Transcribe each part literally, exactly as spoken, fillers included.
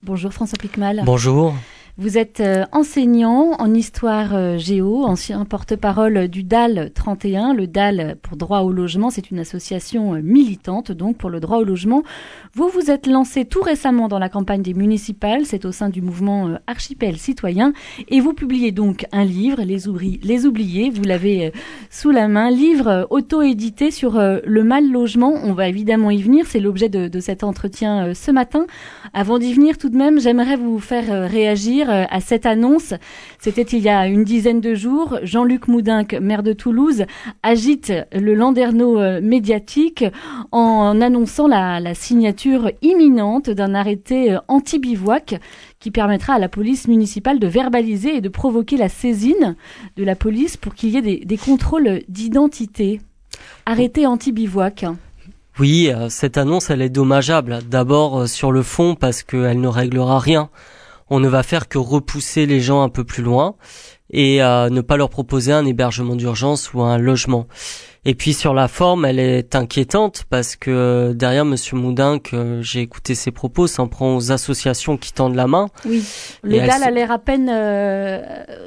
Bonjour François Picmal. Bonjour. Vous êtes enseignant en histoire géo, ancien porte-parole du D A L trente et un. Le D A L pour droit au logement, c'est une association militante donc pour le droit au logement. Vous vous êtes lancé tout récemment dans la campagne des municipales, c'est au sein du mouvement Archipel Citoyen, et vous publiez donc un livre, Les, oubli- Les Oubliés, vous l'avez sous la main, livre auto-édité sur le mal logement. On va évidemment y venir, c'est l'objet de, de cet entretien ce matin. Avant d'y venir tout de même, j'aimerais vous faire réagir à cette annonce. C'était il y a une dizaine de jours. Jean-Luc Moudenc, maire de Toulouse, agite le landerneau médiatique en annonçant la, la signature imminente d'un arrêté anti-bivouac qui permettra à la police municipale de verbaliser et de provoquer la saisine de la police pour qu'il y ait des, des contrôles d'identité. Arrêté anti-bivouac. Oui, euh, cette annonce, elle est dommageable. D'abord, euh, sur le fond, parce qu'elle ne réglera rien. On ne va faire que repousser les gens un peu plus loin et euh, ne pas leur proposer un hébergement d'urgence ou un logement. Et puis sur la forme, elle est inquiétante parce que euh, derrière Monsieur Moudenc, euh, j'ai écouté ses propos, s'en prend aux associations qui tendent la main. Oui, le D A L a l'air à peine... Euh...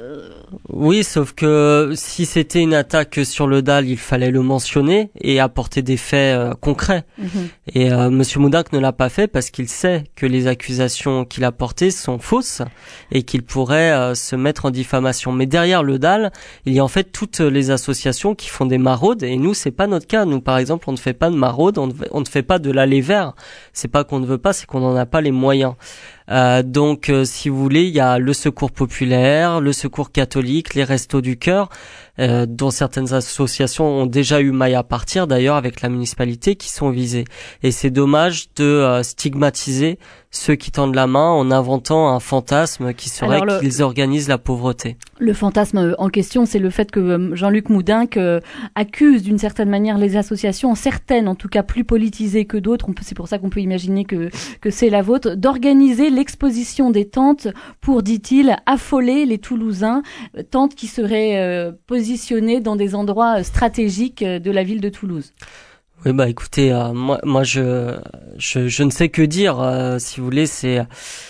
Oui, sauf que si c'était une attaque sur le D A L, il fallait le mentionner et apporter des faits euh, concrets. Mm-hmm. Et euh, Monsieur Moudenc ne l'a pas fait parce qu'il sait que les accusations qu'il a portées sont fausses et qu'il pourrait euh, se mettre en diffamation. Mais derrière le D A L, il y a en fait toutes les associations qui font des maraudes. Et nous, c'est pas notre cas. Nous, par exemple, on ne fait pas de maraude, on ne, on ne fait pas de l'aller vers. C'est pas qu'on ne veut pas, c'est qu'on n'en a pas les moyens. Euh, donc, euh, si vous voulez, il y a le Secours populaire, le Secours catholique, les Restos du Cœur, euh, dont certaines associations ont déjà eu maille à partir, d'ailleurs, avec la municipalité, qui sont visées. Et c'est dommage de euh, stigmatiser ceux qui tendent la main en inventant un fantasme qui serait le, qu'ils organisent la pauvreté. Le fantasme en question, c'est le fait que Jean-Luc Moudenc euh, accuse d'une certaine manière les associations, certaines en tout cas plus politisées que d'autres, on peut, c'est pour ça qu'on peut imaginer que, que c'est la vôtre, d'organiser l'exposition des tentes pour, dit-il, affoler les Toulousains, tentes qui seraient euh, positionnées dans des endroits stratégiques de la ville de Toulouse. Oui, bah écoutez, euh, moi, moi je, je, je ne sais que dire. Euh, si vous voulez, c'est,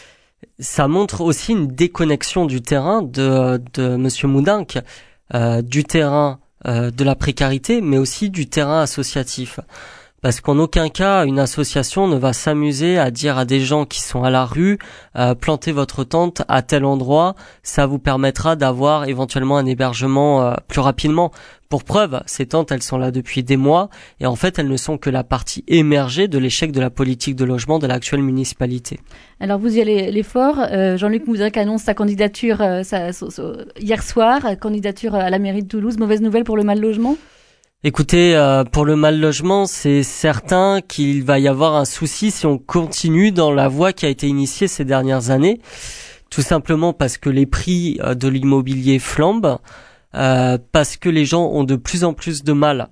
ça montre aussi une déconnexion du terrain de, de Monsieur Moudenc, euh, du terrain euh, de la précarité, mais aussi du terrain associatif. Parce qu'en aucun cas, une association ne va s'amuser à dire à des gens qui sont à la rue, euh, plantez votre tente à tel endroit, ça vous permettra d'avoir éventuellement un hébergement euh, plus rapidement. Pour preuve, ces tentes, elles sont là depuis des mois, et en fait, elles ne sont que la partie émergée de l'échec de la politique de logement de l'actuelle municipalité. Alors, vous y allez, allez fort. Euh, Jean-Luc Moudenc annonce sa candidature euh, sa, sa, sa, hier soir, candidature à la mairie de Toulouse. Mauvaise nouvelle pour le mal logement ? Écoutez, euh, pour le mal logement, c'est certain qu'il va y avoir un souci si on continue dans la voie qui a été initiée ces dernières années. Tout simplement parce que les prix euh, de l'immobilier flambent, euh, parce que les gens ont de plus en plus de mal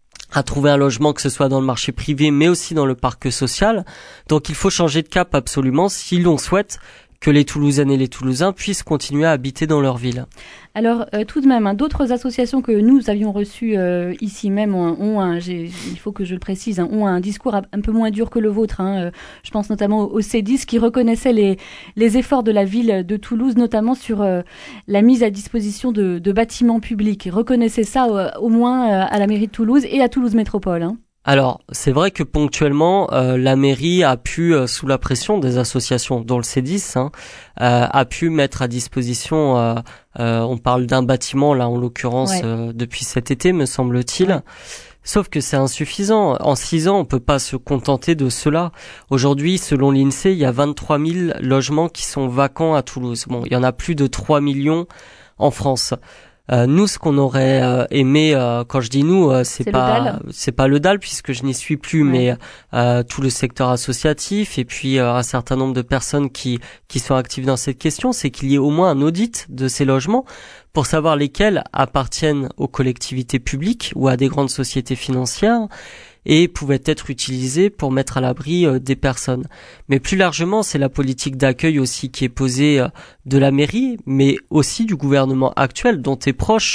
à trouver un logement, que ce soit dans le marché privé, mais aussi dans le parc social. Donc il faut changer de cap absolument si l'on souhaite que les Toulousaines et les Toulousains puissent continuer à habiter dans leur ville. Alors, euh, tout de même, hein, d'autres associations que nous avions reçues euh, ici même ont, ont un, j'ai, il faut que je le précise, hein, ont un discours un peu moins dur que le vôtre. Hein, euh, je pense notamment au C dix qui reconnaissait les, les efforts de la ville de Toulouse, notamment sur euh, la mise à disposition de, de bâtiments publics. Reconnaissez ça euh, au moins euh, à la mairie de Toulouse et à Toulouse Métropole. Hein. Alors, c'est vrai que ponctuellement, euh, la mairie a pu, euh, sous la pression des associations, dont le C dix, hein, euh, a pu mettre à disposition, euh, euh, on parle d'un bâtiment, là, en l'occurrence, ouais. euh, depuis cet été, me semble-t-il. Ouais. Sauf que c'est insuffisant. En six ans, on peut pas se contenter de cela. Aujourd'hui, selon l'INSEE, il y a vingt-trois mille logements qui sont vacants à Toulouse. Bon, il y en a plus de trois millions en France. Euh, nous, ce qu'on aurait euh, aimé, euh, quand je dis nous, euh, c'est, c'est pas, c'est pas le D A L puisque je n'y suis plus, ouais. mais euh, tout le secteur associatif et puis euh, un certain nombre de personnes qui qui sont actives dans cette question, c'est qu'il y ait au moins un audit de ces logements pour savoir lesquels appartiennent aux collectivités publiques ou à des grandes sociétés financières et pouvaient être utilisés pour mettre à l'abri euh, des personnes. Mais plus largement, c'est la politique d'accueil aussi qui est posée euh, de la mairie, mais aussi du gouvernement actuel, dont est proche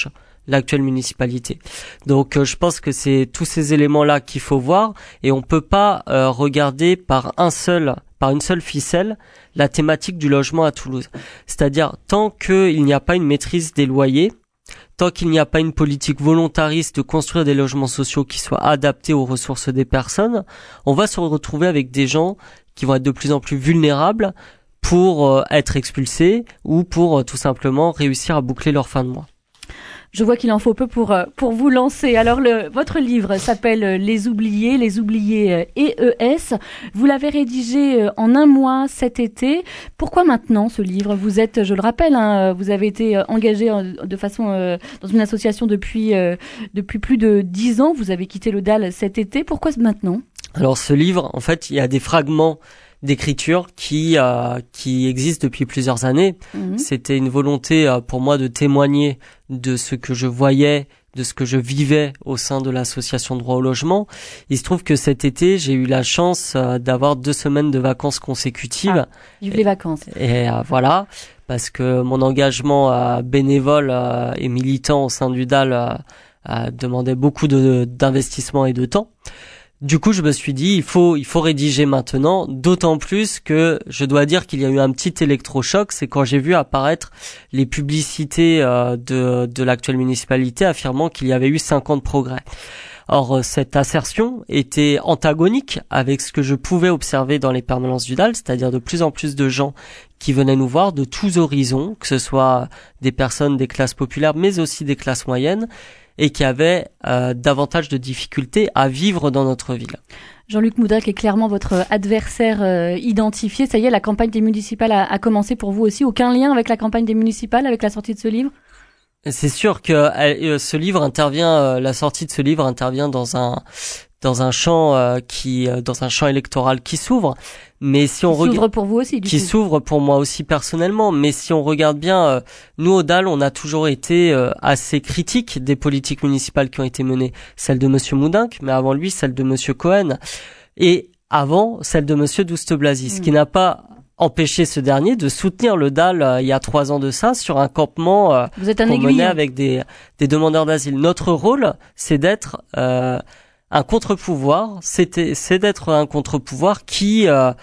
l'actuelle municipalité. Donc euh, je pense que c'est tous ces éléments-là qu'il faut voir et on peut pas euh, regarder par un seul, par une seule ficelle la thématique du logement à Toulouse. C'est-à-dire tant qu'il n'y a pas une maîtrise des loyers, tant qu'il n'y a pas une politique volontariste de construire des logements sociaux qui soient adaptés aux ressources des personnes, on va se retrouver avec des gens qui vont être de plus en plus vulnérables pour euh, être expulsés ou pour euh, tout simplement réussir à boucler leur fin de mois. Je vois qu'il en faut peu pour pour vous lancer. Alors le votre livre s'appelle Les Oubliés, Les Oubliés E E S. Vous l'avez rédigé en un mois cet été. Pourquoi maintenant ce livre ? Vous êtes, je le rappelle, hein, vous avez été engagé de façon euh, dans une association depuis euh, depuis plus de dix ans. Vous avez quitté le D A L cet été. Pourquoi maintenant ? Alors ce livre, en fait, il y a des fragments d'écriture qui euh, qui existe depuis plusieurs années. Mmh. C'était une volonté euh, pour moi de témoigner de ce que je voyais, de ce que je vivais au sein de l'association Droit au logement. Il se trouve que cet été, j'ai eu la chance euh, d'avoir deux semaines de vacances consécutives. Ah, vive les vacances. Et, et euh, voilà, parce que mon engagement euh, bénévole euh, et militant au sein du D A L euh, euh, demandait beaucoup de d'investissement et de temps. Du coup, je me suis dit, il faut, il faut rédiger maintenant, d'autant plus que je dois dire qu'il y a eu un petit électrochoc, c'est quand j'ai vu apparaître les publicités euh, de, de l'actuelle municipalité affirmant qu'il y avait eu cinquante progrès. Or, euh, cette assertion était antagonique avec ce que je pouvais observer dans les permanences du D A L, c'est-à-dire de plus en plus de gens qui venaient nous voir de tous horizons, que ce soit des personnes des classes populaires, mais aussi des classes moyennes, et qui avait euh, davantage de difficultés à vivre dans notre ville. Jean-Luc Moudenc est clairement votre adversaire euh, identifié. Ça y est, la campagne des municipales a, a commencé pour vous aussi. Aucun lien avec la campagne des municipales, avec la sortie de ce livre ? C'est sûr que euh, ce livre intervient, euh, la sortie de ce livre intervient dans un dans un champ euh, qui euh, dans un champ électoral qui s'ouvre. Mais si on qui s'ouvre pour vous aussi, du qui coup. s'ouvre pour moi aussi personnellement. Mais si on regarde bien, euh, nous au D A L, on a toujours été euh, assez critiques des politiques municipales qui ont été menées. Celle de Monsieur Moudenc, mais avant lui, celle de Monsieur Cohen, et avant celle de Monsieur Douste-Blazy, mmh. ce qui n'a pas empêché ce dernier de soutenir le D A L euh, il y a trois ans de ça sur un campement euh, vous êtes un qu'on aiguille, menait hein. avec des des demandeurs d'asile. Notre rôle, c'est d'être euh, un contre-pouvoir, c'était, c'est d'être un contre-pouvoir qui euh,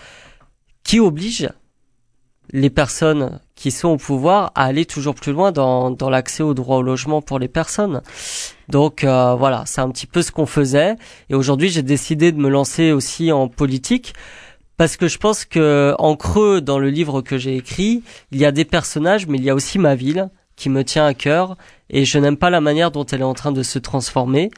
qui oblige les personnes qui sont au pouvoir à aller toujours plus loin dans dans l'accès au droit au logement pour les personnes. Donc euh, voilà, c'est un petit peu ce qu'on faisait. Et aujourd'hui, j'ai décidé de me lancer aussi en politique parce que je pense que en creux dans le livre que j'ai écrit, il y a des personnages, mais il y a aussi ma ville qui me tient à cœur et je n'aime pas la manière dont elle est en train de se transformer.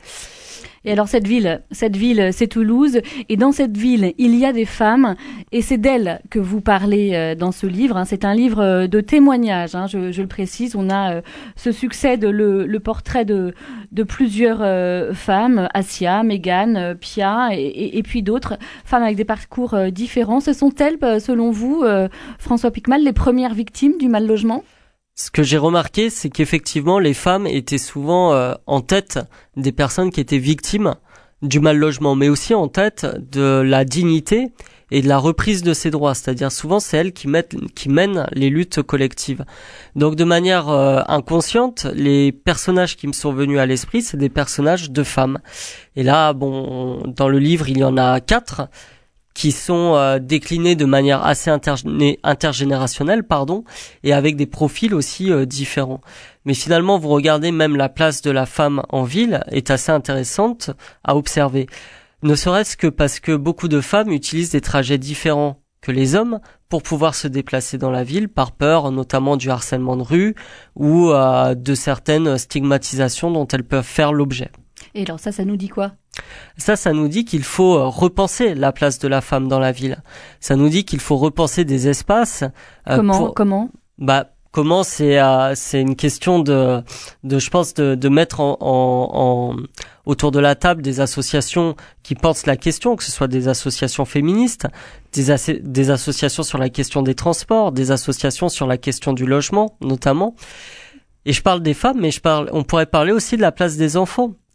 Et alors cette ville, cette ville, c'est Toulouse. Et dans cette ville, il y a des femmes. Et c'est d'elles que vous parlez dans ce livre. Hein. C'est un livre de témoignages, hein, je, je le précise. On a euh, ce succès de le, le portrait de, de plusieurs euh, femmes, Assia, Mégane, Pia et, et, et puis d'autres femmes avec des parcours euh, différents. Ce sont elles, selon vous, euh, François Piquemal, les premières victimes du mal logement ? Ce que j'ai remarqué, c'est qu'effectivement, les femmes étaient souvent euh, en tête des personnes qui étaient victimes du mal logement, mais aussi en tête de la dignité et de la reprise de ses droits. C'est-à-dire souvent, c'est elles qui, mettent, qui mènent les luttes collectives. Donc de manière euh, inconsciente, les personnages qui me sont venus à l'esprit, c'est des personnages de femmes. Et là, bon, dans le livre, il y en a quatre qui sont euh, déclinés de manière assez intergé- intergénérationnelle, pardon, et avec des profils aussi euh, différents. Mais finalement, vous regardez, même la place de la femme en ville est assez intéressante à observer. Ne serait-ce que parce que beaucoup de femmes utilisent des trajets différents que les hommes pour pouvoir se déplacer dans la ville, par peur notamment du harcèlement de rue ou euh, de certaines stigmatisations dont elles peuvent faire l'objet. Et alors ça, ça nous dit quoi ? Ça, ça nous dit qu'il faut repenser la place de la femme dans la ville. Ça nous dit qu'il faut repenser des espaces. Euh, comment pour... Comment Bah, comment c'est euh, c'est une question de de je pense de de mettre en, en, en autour de la table des associations qui pensent la question, que ce soit des associations féministes, des as- des associations sur la question des transports, des associations sur la question du logement notamment. Et je parle des femmes, mais je parle on pourrait parler aussi de la place des enfants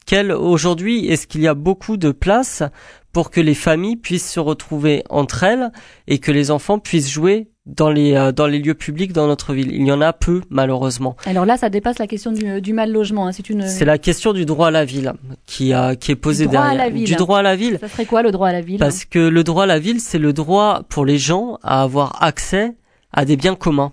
quel, aujourd'hui, est-ce qu'il y a beaucoup de place pour que les familles puissent se retrouver entre elles et que les enfants puissent jouer dans les euh, dans les lieux publics dans notre ville? Il y en a peu, malheureusement. Alors là, ça dépasse la question du, du mal logement. Hein. C'est une. C'est la question du droit à la ville qui a qui est posée du droit derrière. À la ville. Du droit à la ville. Ça serait quoi le droit à la ville? Parce que le droit à la ville, c'est le droit pour les gens à avoir accès à des biens communs.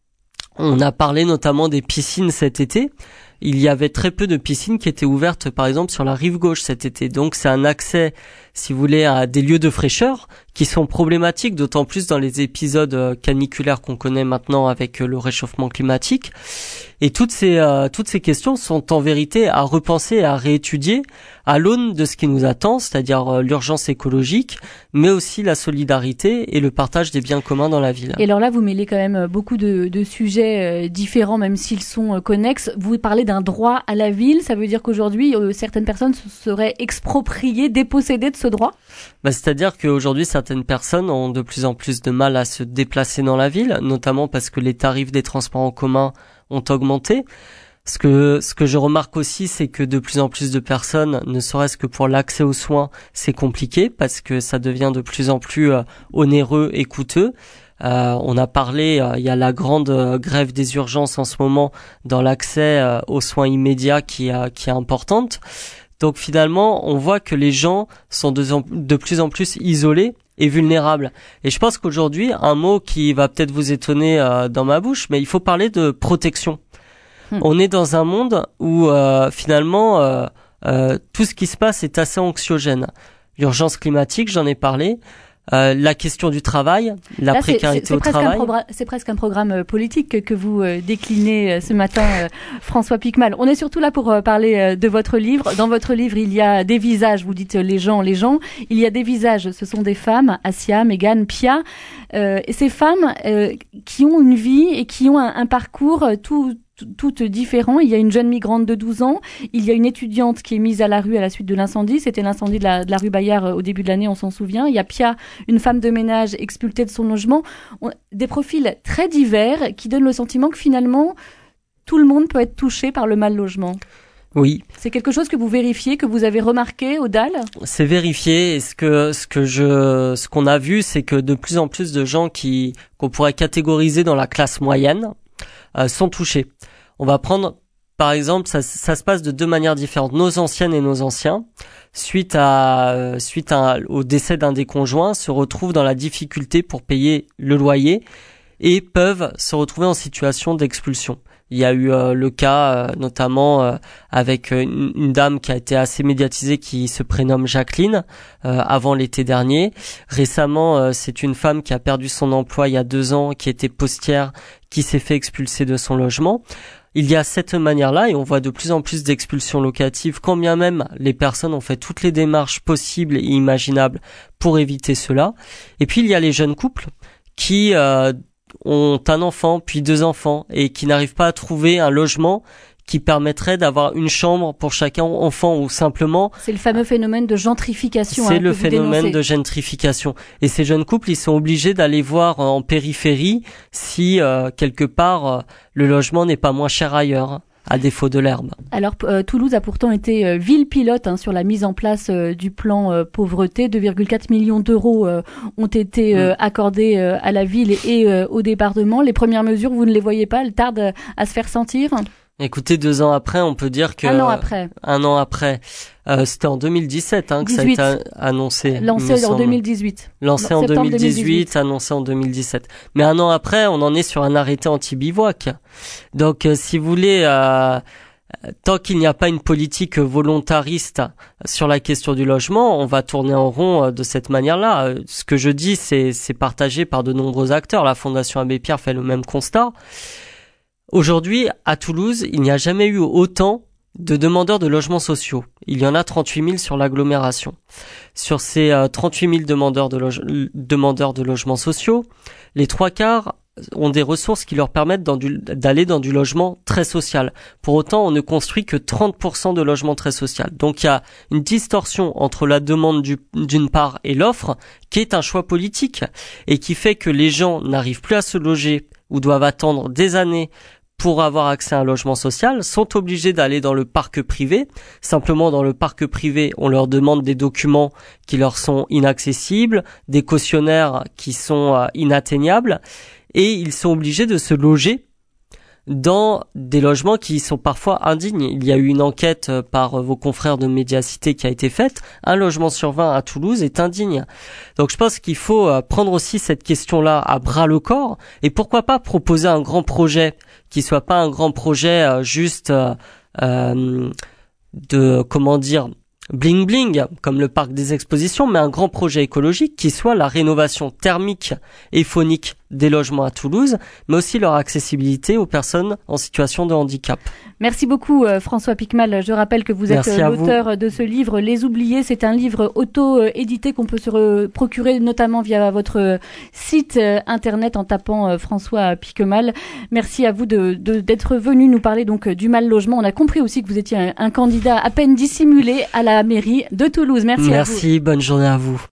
On a parlé notamment des piscines cet été. Il y avait très peu de piscines qui étaient ouvertes, par exemple, sur la rive gauche cet été. Donc, c'est un accès, si vous voulez, à des lieux de fraîcheur qui sont problématiques, d'autant plus dans les épisodes caniculaires qu'on connaît maintenant avec le réchauffement climatique. Et toutes ces euh, toutes ces questions sont en vérité à repenser et à réétudier à l'aune de ce qui nous attend, c'est-à-dire euh, l'urgence écologique, mais aussi la solidarité et le partage des biens communs dans la ville. Et alors là, vous mêlez quand même beaucoup de, de sujets euh, différents, même s'ils sont euh, connexes. Vous parlez d'un droit à la ville, ça veut dire qu'aujourd'hui, euh, certaines personnes seraient expropriées, dépossédées de ce droit? Bah, c'est-à-dire qu'aujourd'hui, certaines personnes ont de plus en plus de mal à se déplacer dans la ville, notamment parce que les tarifs des transports en commun ont augmenté. Ce que ce que je remarque aussi, c'est que de plus en plus de personnes, ne serait-ce que pour l'accès aux soins, c'est compliqué parce que ça devient de plus en plus euh, onéreux et coûteux. Euh, on a parlé, euh, il y a la grande euh, grève des urgences en ce moment dans l'accès euh, aux soins immédiats qui euh, qui est importante. Donc finalement, on voit que les gens sont de, de plus en plus isolés et vulnérables. Et je pense qu'aujourd'hui, un mot qui va peut-être vous étonner euh, dans ma bouche, mais il faut parler de protection. Hmm. On est dans un monde où euh, finalement, euh, euh, tout ce qui se passe est assez anxiogène. L'urgence climatique, j'en ai parlé. Euh, la question du travail, la Là, précarité c'est, c'est, c'est au travail. Progr- c'est presque un programme politique que, que vous euh, déclinez euh, ce matin, euh, François Piquemal. On est surtout là pour euh, parler euh, de votre livre. Dans votre livre, il y a des visages, vous dites euh, les gens, les gens. Il y a des visages, ce sont des femmes, Assia, Mégane, Pia. Euh, et ces femmes euh, qui ont une vie et qui ont un, un parcours euh, tout... toutes différents. Il y a une jeune migrante de douze ans, il y a une étudiante qui est mise à la rue à la suite de l'incendie, c'était l'incendie de la, de la rue Bayard au début de l'année, on s'en souvient. Il y a Pia, une femme de ménage expulsée de son logement. On, des profils très divers qui donnent le sentiment que finalement, tout le monde peut être touché par le mal logement. Oui. C'est quelque chose que vous vérifiez, que vous avez remarqué au D A L? C'est vérifié. Et ce que ce que je ce qu'on a vu, c'est que de plus en plus de gens qui qu'on pourrait catégoriser dans la classe moyenne euh, sont touchés. On va prendre, par exemple, ça, ça se passe de deux manières différentes. Nos anciennes et nos anciens, suite à euh, suite à, au décès d'un des conjoints, se retrouvent dans la difficulté pour payer le loyer et peuvent se retrouver en situation d'expulsion. Il y a eu euh, le cas, euh, notamment euh, avec une, une dame qui a été assez médiatisée, qui se prénomme Jacqueline, euh, avant l'été dernier. Récemment, euh, c'est une femme qui a perdu son emploi il y a deux ans, qui était postière, qui s'est fait expulser de son logement. Il y a cette manière-là, et on voit de plus en plus d'expulsions locatives, quand bien même les personnes ont fait toutes les démarches possibles et imaginables pour éviter cela. Et puis il y a les jeunes couples qui euh, ont un enfant, puis deux enfants, et qui n'arrivent pas à trouver un logement qui permettrait d'avoir une chambre pour chacun enfant, ou simplement... C'est le fameux phénomène de gentrification. C'est hein, le que vous phénomène dénoncez. de gentrification. Et ces jeunes couples, ils sont obligés d'aller voir en périphérie si, euh, quelque part, euh, le logement n'est pas moins cher ailleurs, à défaut de l'herbe. Alors, euh, Toulouse a pourtant été euh, ville pilote hein, sur la mise en place euh, du plan euh, pauvreté. deux virgule quatre millions d'euros euh, ont été euh, mmh. accordés euh, à la ville et euh, au département. Les premières mesures, vous ne les voyez pas? Elles tardent à se faire sentir? Écoutez, deux ans après, on peut dire que... Un an après. Un an après. Euh, c'était en deux mille dix-sept hein, que dix-huit. ça a été annoncé. Lancé en deux mille dix-huit. Lancé en deux mille dix-huit, annoncé en deux mille dix-sept. Mais un an après, on en est sur un arrêté anti-bivouac. Donc, euh, si vous voulez... Euh, tant qu'il n'y a pas une politique volontariste sur la question du logement, on va tourner en rond de cette manière-là. Ce que je dis, c'est, c'est partagé par de nombreux acteurs. La Fondation Abbé Pierre fait le même constat. Aujourd'hui, à Toulouse, il n'y a jamais eu autant de demandeurs de logements sociaux. Il y en a trente-huit mille sur l'agglomération. Sur ces euh, trente-huit mille demandeurs de, loge- demandeurs de logements sociaux, les trois quarts ont des ressources qui leur permettent dans du, d'aller dans du logement très social. Pour autant, on ne construit que trente pour cent de logements très social. Donc il y a une distorsion entre la demande du, d'une part et l'offre, qui est un choix politique et qui fait que les gens n'arrivent plus à se loger ou doivent attendre des années pour avoir accès à un logement social, sont obligés d'aller dans le parc privé. Simplement, dans le parc privé, on leur demande des documents qui leur sont inaccessibles, des cautionnaires qui sont euh, inatteignables, et ils sont obligés de se loger dans des logements qui sont parfois indignes. Il y a eu une enquête par vos confrères de Médiacité qui a été faite. Un logement sur vingt à Toulouse est indigne. Donc je pense qu'il faut prendre aussi cette question-là à bras le corps, et pourquoi pas proposer un grand projet qui soit pas un grand projet juste euh, de, comment dire, bling bling, comme le parc des expositions, mais un grand projet écologique qui soit la rénovation thermique et phonique des logements à Toulouse, mais aussi leur accessibilité aux personnes en situation de handicap. Merci beaucoup euh, François Picmal. Je rappelle que vous êtes euh, l'auteur vous. de ce livre Les Oubliés. C'est un livre auto-édité qu'on peut se re- procurer notamment via votre site euh, internet en tapant euh, François Picmal. Merci à vous de, de, d'être venu nous parler donc du mal logement. On a compris aussi que vous étiez un, un candidat à peine dissimulé à la mairie de Toulouse. Merci, Merci, à vous. Bonne journée à vous.